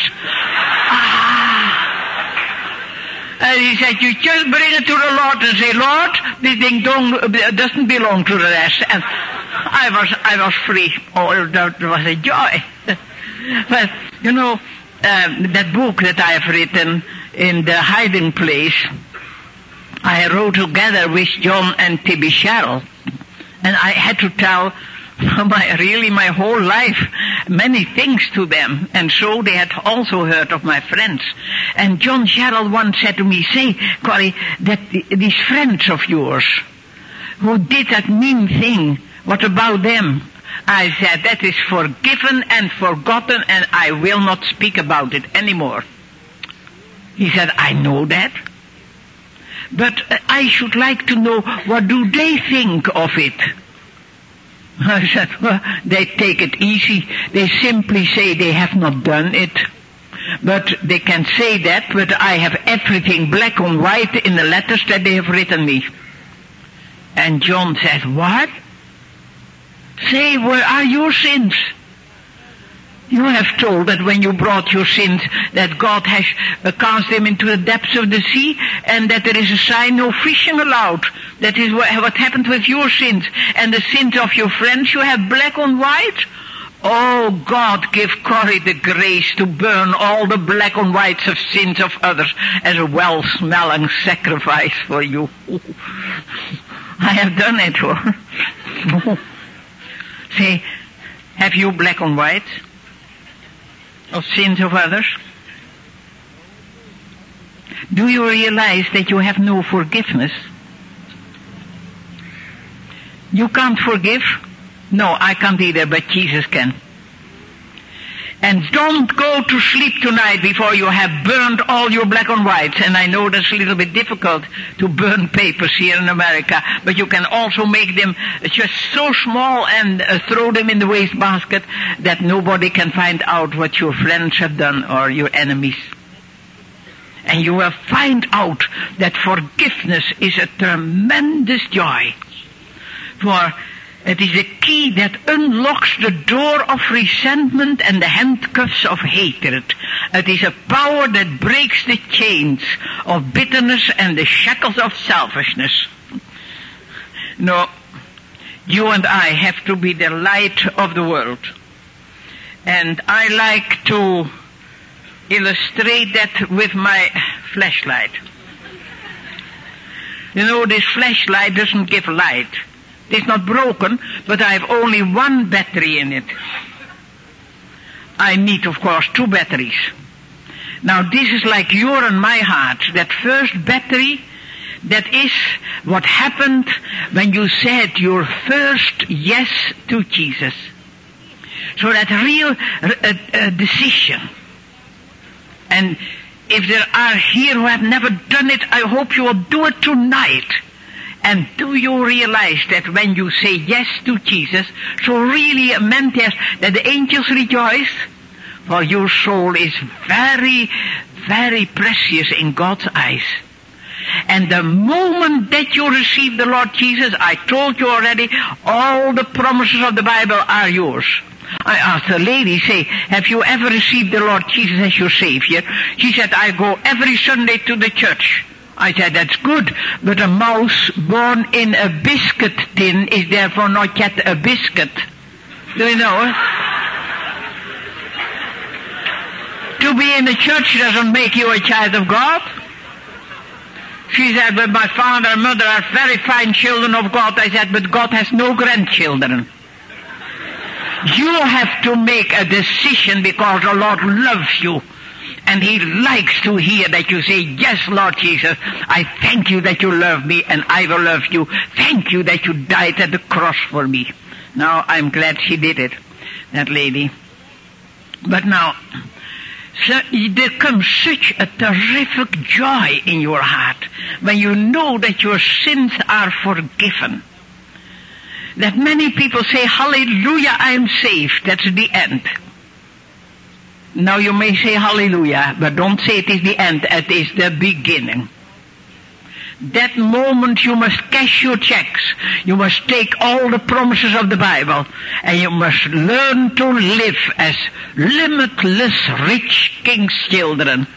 And he said, you just bring it to the Lord and say, Lord, this ding-dong doesn't belong to the rest. And I was, I was free. Oh, that was a joy. But, you know, Um, that book that I have written, In the Hiding Place, I wrote together with John and Tibby Sherrill. And I had to tell my, really my whole life, many things to them. And so they had also heard of my friends. And John Sherrill once said to me, say, Corrie, that th- these friends of yours who did that mean thing, what about them? I said, that is forgiven and forgotten, and I will not speak about it anymore. He said, I know that. But uh, I should like to know, what do they think of it? I said, well, they take it easy. They simply say they have not done it. But they can say that, but I have everything black on white in the letters that they have written me. And John said, what? Say, where are your sins? You have told that when you brought your sins, that God has uh, cast them into the depths of the sea, and that there is a sign, no fishing allowed. That is what, what happened with your sins. And the sins of your friends you have black on white. Oh, God, give Corrie the grace to burn all the black and whites of sins of others as a well-smelling sacrifice for you. I have done it for her. Say, have you black and white of sins of others? Do you realize that you have no forgiveness? You can't forgive? No, I can't either, but Jesus can. And don't go to sleep tonight before you have burned all your black and whites. And I know that's a little bit difficult to burn papers here in America, but you can also make them just so small and uh, throw them in the wastebasket that nobody can find out what your friends have done or your enemies. And you will find out that forgiveness is a tremendous joy. For it is a key that unlocks the door of resentment and the handcuffs of hatred. It is a power that breaks the chains of bitterness and the shackles of selfishness. No, you and I have to be the light of the world. And I like to illustrate that with my flashlight. You know, this flashlight doesn't give light. It's not broken, but I have only one battery in it. I need, of course, two batteries. Now, this is like your and my heart. That first battery, that is what happened when you said your first yes to Jesus. So that real uh, uh, decision. And if there are here who have never done it, I hope you will do it tonight. And do you realize that when you say yes to Jesus, so really meant yes, that the angels rejoice? For your soul is very, very precious in God's eyes. And the moment that you receive the Lord Jesus, I told you already, all the promises of the Bible are yours. I asked a lady, say, have you ever received the Lord Jesus as your Savior? She said, I go every Sunday to the church. I said, that's good, but a mouse born in a biscuit tin is therefore not yet a biscuit. Do you know? To be in the church doesn't make you a child of God. She said, but my father and mother are very fine children of God. I said, but God has no grandchildren. You have to make a decision because the Lord loves you. And He likes to hear that you say, yes, Lord Jesus, I thank you that you love me and I will love you. Thank you that you died at the cross for me. Now, I'm glad she did it, that lady. But now, so, there comes such a terrific joy in your heart when you know that your sins are forgiven. That many people say, hallelujah, I am saved. That's the end. Now you may say hallelujah, but don't say it is the end, it is the beginning. That moment you must cash your checks. You must take all the promises of the Bible, and you must learn to live as limitless rich king's children.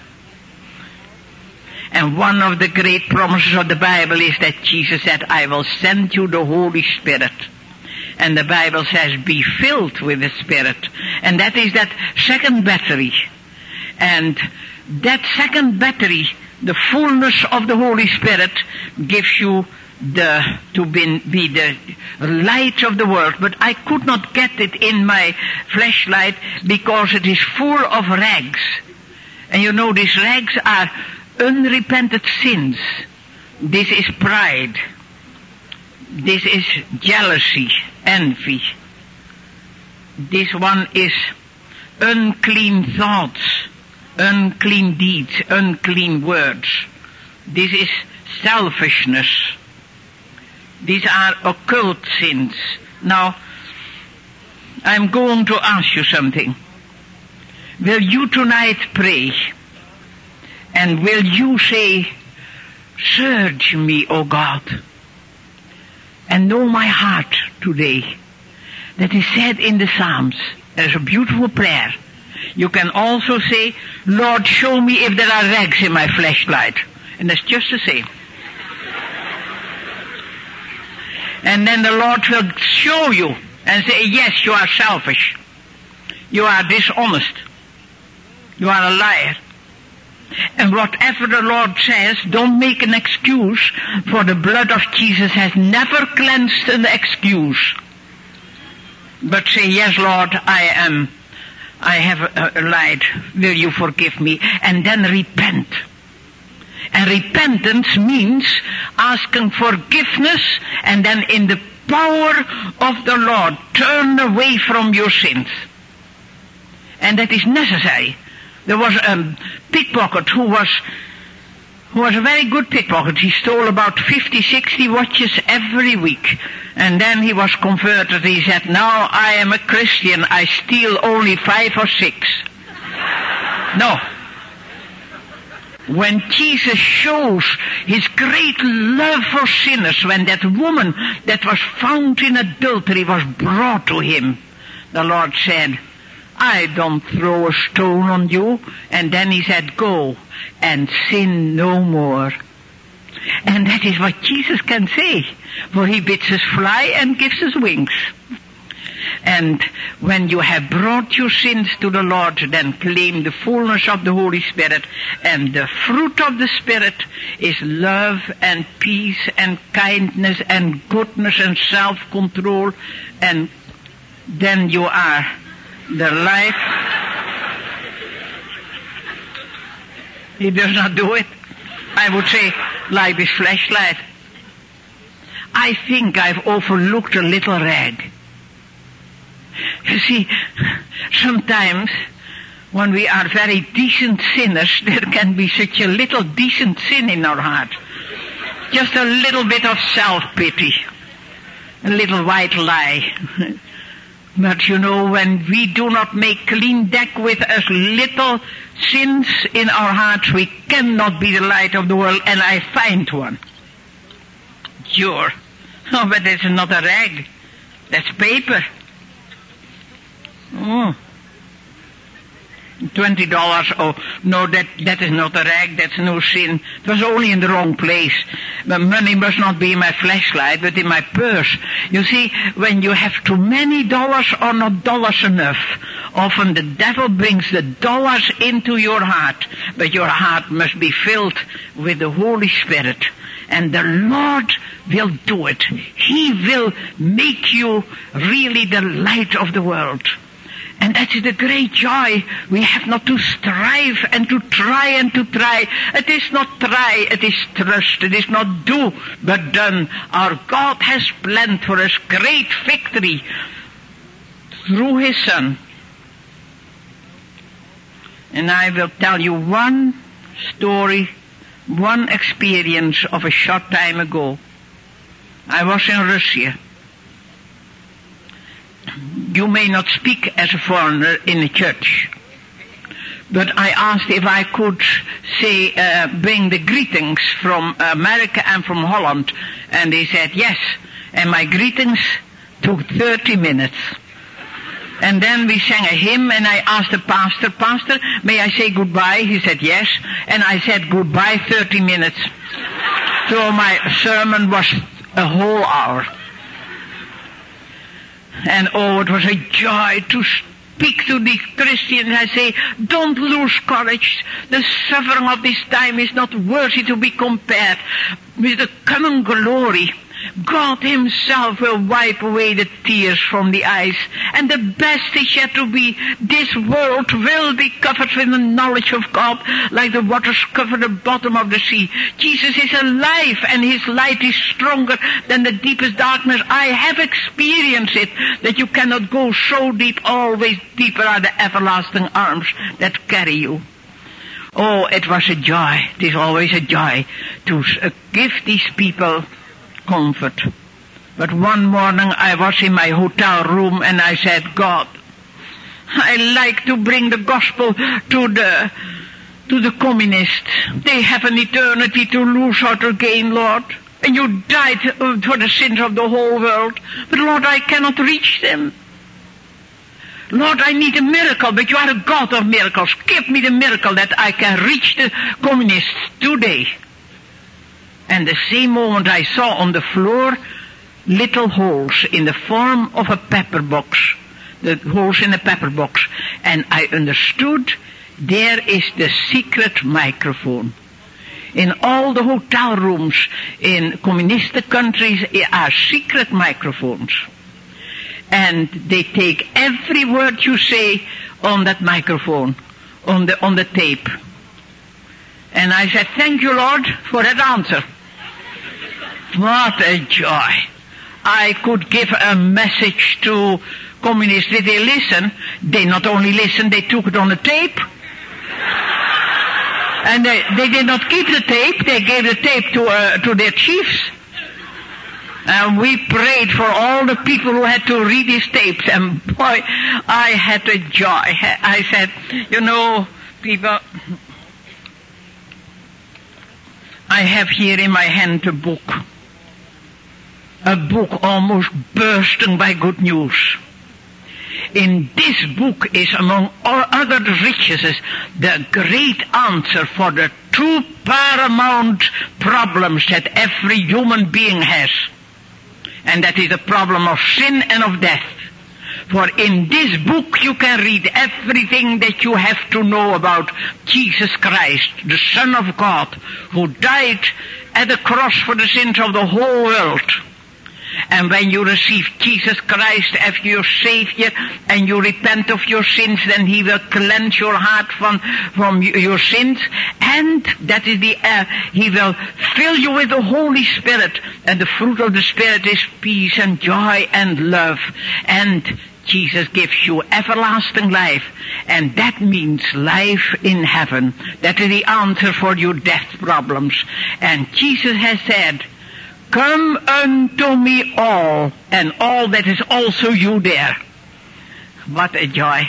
And one of the great promises of the Bible is that Jesus said, I will send you the Holy Spirit. And the Bible says, be filled with the Spirit. And that is that second battery. And that second battery, the fullness of the Holy Spirit, gives you the, to be, be the light of the world. But I could not get it in my flashlight because it is full of rags. And you know, these rags are unrepented sins. This is pride. This is jealousy, envy. This one is unclean thoughts, unclean deeds, unclean words. This is selfishness. These are occult sins. Now, I'm going to ask you something. Will you tonight pray? And will you say, search me, O God, and know my heart today? That is said in the Psalms, That is a beautiful prayer. You can also say, Lord, show me if there are rags in my fleshlight. And that's just the same. And then the Lord will show you and say, yes, you are selfish. You are dishonest. You are a liar. And whatever the Lord says, don't make an excuse, for the blood of Jesus has never cleansed an excuse. But say, yes, Lord, I am, I have uh, lied. Will you forgive me? And then repent. And repentance means asking forgiveness, and then in the power of the Lord, turn away from your sins. And that is necessary. There was a pickpocket who was who was a very good pickpocket. He stole about fifty, sixty watches every week. And then he was converted. He said, now I am a Christian. I steal only five or six. No. When Jesus shows his great love for sinners, when that woman that was found in adultery was brought to him, the Lord said, I don't throw a stone on you. And then he said, go and sin no more. And that is what Jesus can say, for he bids us fly and gives us wings. And when you have brought your sins to the Lord, then claim the fullness of the Holy Spirit. And the fruit of the Spirit is love and peace and kindness and goodness and self-control. And then you are the life. He does not do it. I would say, like this flashlight. I think I've overlooked a little rag. You see, sometimes when we are very decent sinners, there can be such a little decent sin in our heart. Just a little bit of self-pity. A little white lie. But you know, when we do not make clean deck with as little sins in our hearts, we cannot be the light of the world, and I find one. Sure. Oh, but that's not a rag. That's paper. Oh. Twenty dollars. Oh, no, that, that is not a rag. That's no sin. It was only in the wrong place. The money must not be in my flashlight, but in my purse. You see, when you have too many dollars or not dollars enough, often the devil brings the dollars into your heart, but your heart must be filled with the Holy Spirit. And the Lord will do it. He will make you really the light of the world. And that is the great joy. We have not to strive and to try and to try. It is not try, it is trust. It is not do, but done. Our God has planned for us great victory through His Son. And I will tell you one story, one experience of a short time ago. I was in Russia. You may not speak as a foreigner in the church, but I asked if I could say, uh, bring the greetings from America and from Holland, and they said yes, and my greetings took thirty minutes. And then we sang a hymn, and I asked the pastor, Pastor, may I say goodbye? He said yes, and I said goodbye thirty minutes. So my sermon was a whole hour. And oh, it was a joy to speak to the Christians. I say, don't lose courage. The suffering of this time is not worthy to be compared with the coming glory. God Himself will wipe away the tears from the eyes. And the best is yet to be. This world will be covered with the knowledge of God, like the waters cover the bottom of the sea. Jesus is alive, and His light is stronger than the deepest darkness. I have experienced it, that you cannot go so deep. Always deeper are the everlasting arms that carry you. Oh, it was a joy. It is always a joy to uh, give these people comfort. But one morning I was in my hotel room, and I said, God, I like to bring the gospel to the to the communists. They have an eternity to lose or to gain, Lord. And you died for the sins of the whole world. But Lord, I cannot reach them. Lord, I need a miracle, but you are a God of miracles. Give me the miracle that I can reach the communists today. And the same moment I saw on the floor little holes in the form of a pepper box. The holes in a pepper box. And I understood there is the secret microphone. In all the hotel rooms in communist countries are secret microphones. And they take every word you say on that microphone, on the, on the tape. And I said, thank you, Lord, for that answer. What a joy. I could give a message to communists. Did they listen? They not only listened, they took it on the tape. And they, they did not keep the tape, they gave the tape to, uh, to their chiefs. And we prayed for all the people who had to read these tapes, and boy, I had a joy. I said, you know, people, I have here in my hand a book. A book almost bursting by good news. In this book is, among all other riches, the great answer for the two paramount problems that every human being has. And that is the problem of sin and of death. For in this book you can read everything that you have to know about Jesus Christ, the Son of God, who died at the cross for the sins of the whole world. And when you receive Jesus Christ as your Savior and you repent of your sins, then He will cleanse your heart from, from your sins. And that is the, uh, He will fill you with the Holy Spirit. And the fruit of the Spirit is peace and joy and love. And Jesus gives you everlasting life. And that means life in heaven. That is the answer for your death problems. And Jesus has said, come unto me all, and all that is also you there. What a joy.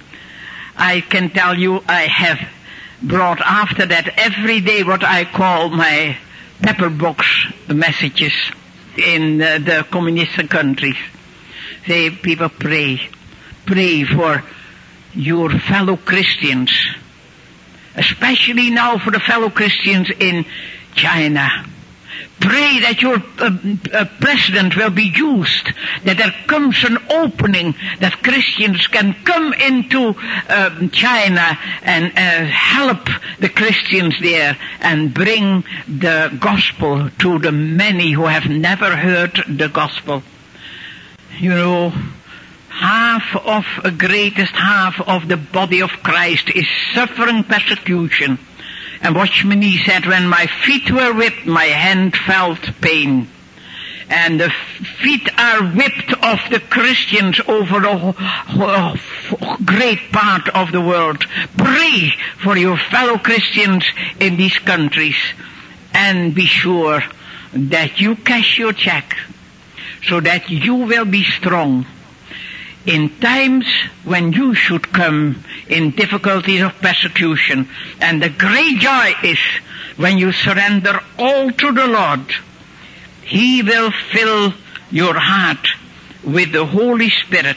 I can tell you I have brought after that every day what I call my pepper box messages in uh, the communist countries. Say, people, pray. Pray for your fellow Christians. Especially now for the fellow Christians in China. Pray that your uh, uh, president will be used, that there comes an opening, that Christians can come into uh, China and uh, help the Christians there and bring the gospel to the many who have never heard the gospel. You know, half of, uh, greatest half of the body of Christ is suffering persecution. And Watchman Nee said, when my feet were whipped, my hand felt pain. And the feet are whipped of the Christians over a great part of the world. Pray for your fellow Christians in these countries. And be sure that you cash your check so that you will be strong. In times when you should come in difficulties of persecution. And the great joy is when you surrender all to the Lord. He will fill your heart with the Holy Spirit.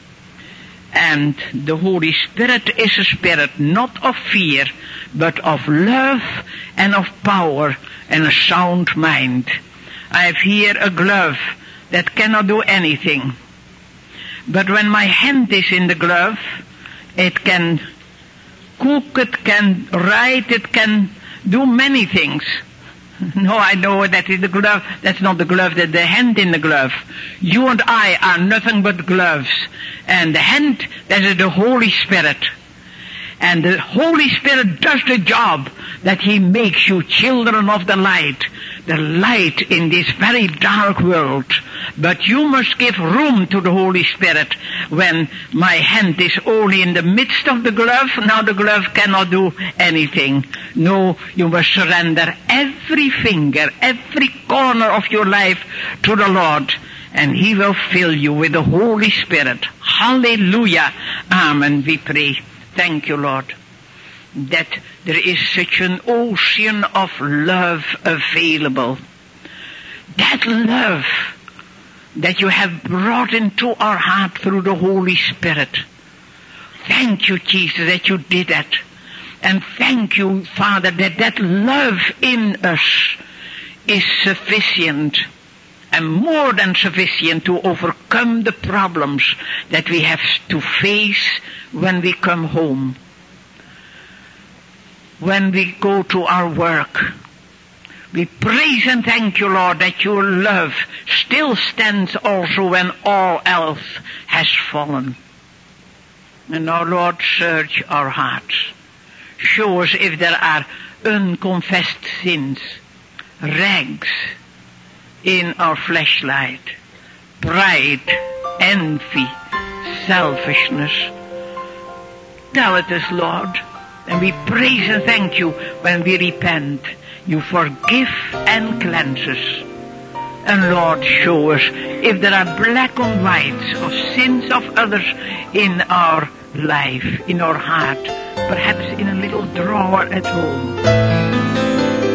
And the Holy Spirit is a spirit not of fear, but of love and of power and a sound mind. I have here a glove that cannot do anything. But when my hand is in the glove, it can cook, it can write, it can do many things. No, I know that is the glove. That's not the glove, that's the hand in the glove. You and I are nothing but gloves. And the hand, that is the Holy Spirit. And the Holy Spirit does the job that He makes you children of the light. The light in this very dark world. But you must give room to the Holy Spirit. When my hand is only in the midst of the glove, now the glove cannot do anything. No, you must surrender every finger, every corner of your life to the Lord. And He will fill you with the Holy Spirit. Hallelujah. Amen, we pray. Thank you, Lord, that there is such an ocean of love available. That love that you have brought into our heart through the Holy Spirit. thank you, Jesus, that you did that. And thank you, Father, that that love in us is sufficient and more than sufficient to overcome the problems that we have to face when we come home, when we go to our work. We praise and thank you, Lord, that your love still stands also when all else has fallen. And now, Lord, search our hearts. Show us if there are unconfessed sins, rags in our fleshlight, pride, envy, selfishness. Tell it us, Lord, and we praise and thank you when we repent. You forgive and cleanse us. And Lord, show us if there are black on white of sins of others in our life, in our heart, perhaps in a little drawer at home.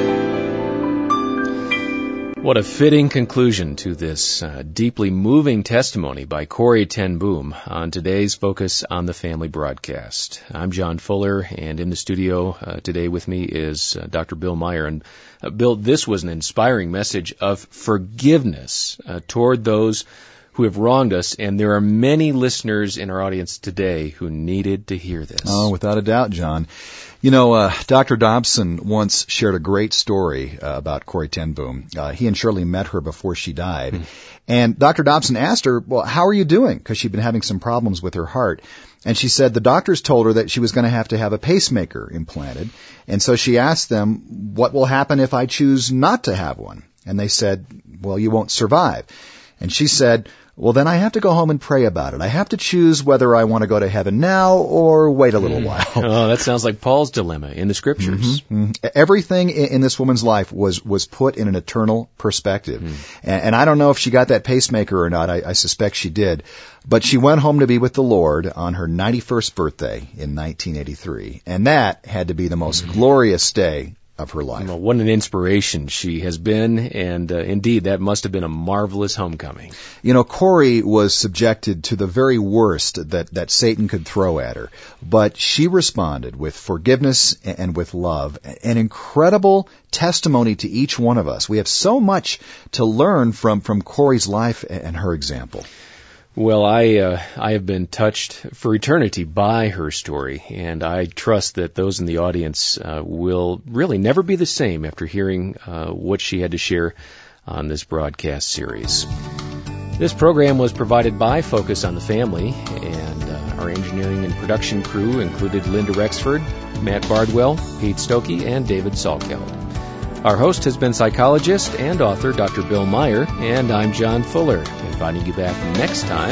What a fitting conclusion to this uh, deeply moving testimony by Corrie ten Boom on today's Focus on the Family broadcast. I'm John Fuller, and in the studio uh, today with me is uh, Doctor Bill Meyer. And uh, Bill, this was an inspiring message of forgiveness uh, toward those who have wronged us, and there are many listeners in our audience today who needed to hear this. Oh, without a doubt, John. You know, uh, Doctor Dobson once shared a great story uh, about Corrie ten Boom. Uh, he and Shirley met her before she died. Mm. And Doctor Dobson asked her, well, how are you doing? Because she'd been having some problems with her heart. And she said the doctors told her that she was going to have to have a pacemaker implanted. And so she asked them, what will happen if I choose not to have one? And they said, well, you won't survive. And she said, well, then I have to go home and pray about it. I have to choose whether I want to go to heaven now or wait a little mm. while. Oh, that sounds like Paul's dilemma in the Scriptures. Mm-hmm. Mm-hmm. Everything in this woman's life was, was put in an eternal perspective. Mm. And, and I don't know if she got that pacemaker or not. I, I suspect she did. But she went home to be with the Lord on her ninety-first birthday in nineteen eighty-three. And that had to be the most mm. glorious day of her life. Well, what an inspiration she has been, and uh, indeed, that must have been a marvelous homecoming. You know, Corrie was subjected to the very worst that, that Satan could throw at her, but she responded with forgiveness and with love, an incredible testimony to each one of us. We have so much to learn from, from Corrie's life and her example. Well, I uh, I have been touched for eternity by her story, and I trust that those in the audience uh, will really never be the same after hearing uh, what she had to share on this broadcast series. This program was provided by Focus on the Family, and uh, our engineering and production crew included Linda Rexford, Matt Bardwell, Pete Stokey, and David Salkeld. Our host has been psychologist and author Doctor Bill Meyer, and I'm John Fuller, inviting you back next time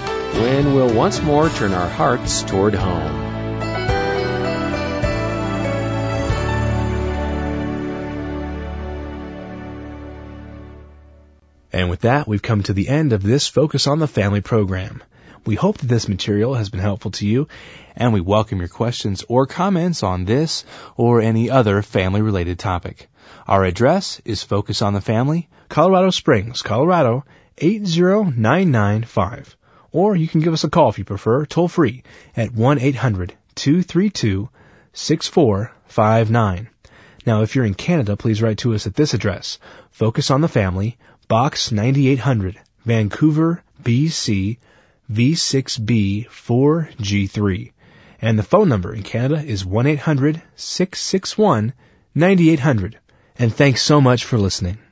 when we'll once more turn our hearts toward home. And with that, we've come to the end of this Focus on the Family program. We hope that this material has been helpful to you, and we welcome your questions or comments on this or any other family-related topic. Our address is Focus on the Family, Colorado Springs, Colorado, eight zero nine nine five. Or you can give us a call if you prefer, toll-free, at one eight hundred two three two six four five nine. Now, if you're in Canada, please write to us at this address, Focus on the Family, Box ninety-eight hundred, Vancouver, B C, V six B four G three. And the phone number in Canada is one eight hundred six six one nine eight hundred. And thanks so much for listening.